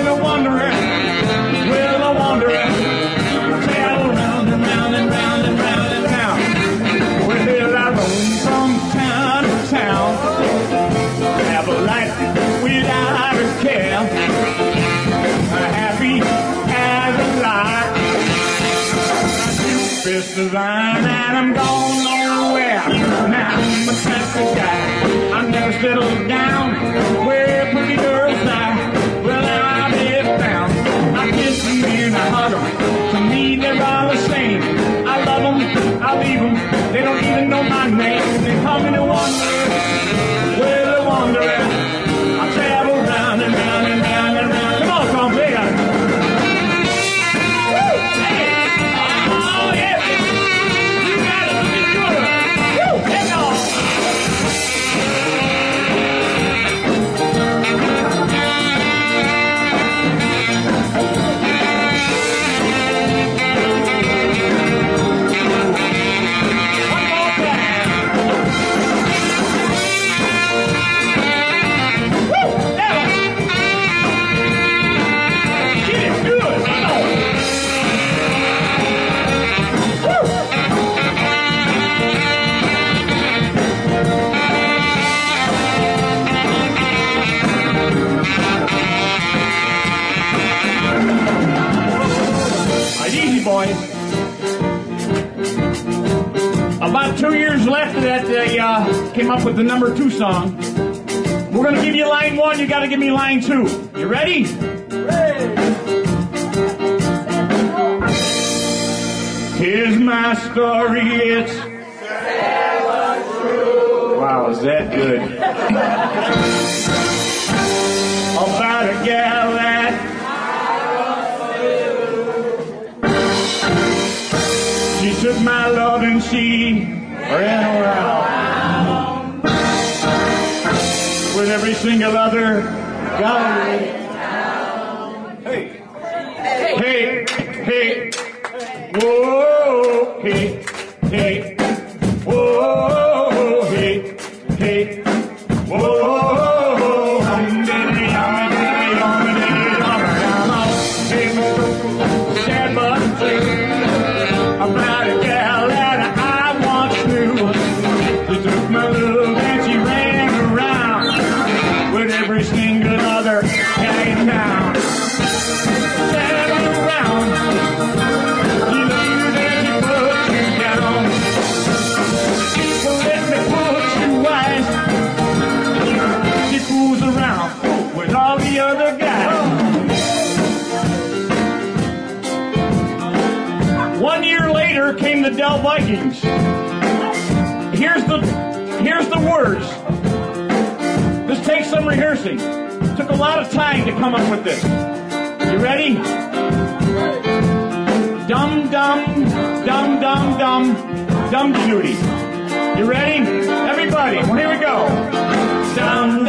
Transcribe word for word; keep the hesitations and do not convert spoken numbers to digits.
a wanderer, well, a wanderer. Travel round and round and round and round and round. Well, I roam from town to town. Have a life without a care. Happy as a lark. Fist of line and I'm gone nowhere. Now I'm a classic guy. I never settled down where pretty girls lie. Well, I'll be found. I kiss them and I hug them. To me, they're all the same. I love them, I leave them. They don't even know my name. They call me the wanderer. Well, the wanderer. I travel round and round and round and round. Come on, Tom, play on. Boys. About two years left of that, they uh, came up with the number two song. We're going to give you line one, you got to give me line two. You ready? Ready. Here's my story, it's true. Wow, is that good? About a gal that she took my love and she ran around with every single other guy. Hey, hey, hey, whoa, hey, hey, whoa, hey, hey, whoa. Sad but true. About a gal that I once knew. She took my love and she ran around with every single other guy in town. Ran around, she loved you and she put you down. People let me put you wise. She fools around with all the other guys. One year later came the Dell Vikings. Here's the here's the words. This takes some rehearsing. Took a lot of time to come up with this. You ready? Dum dum dum dum dum dum duty. You ready? Everybody, well, here we go. Dum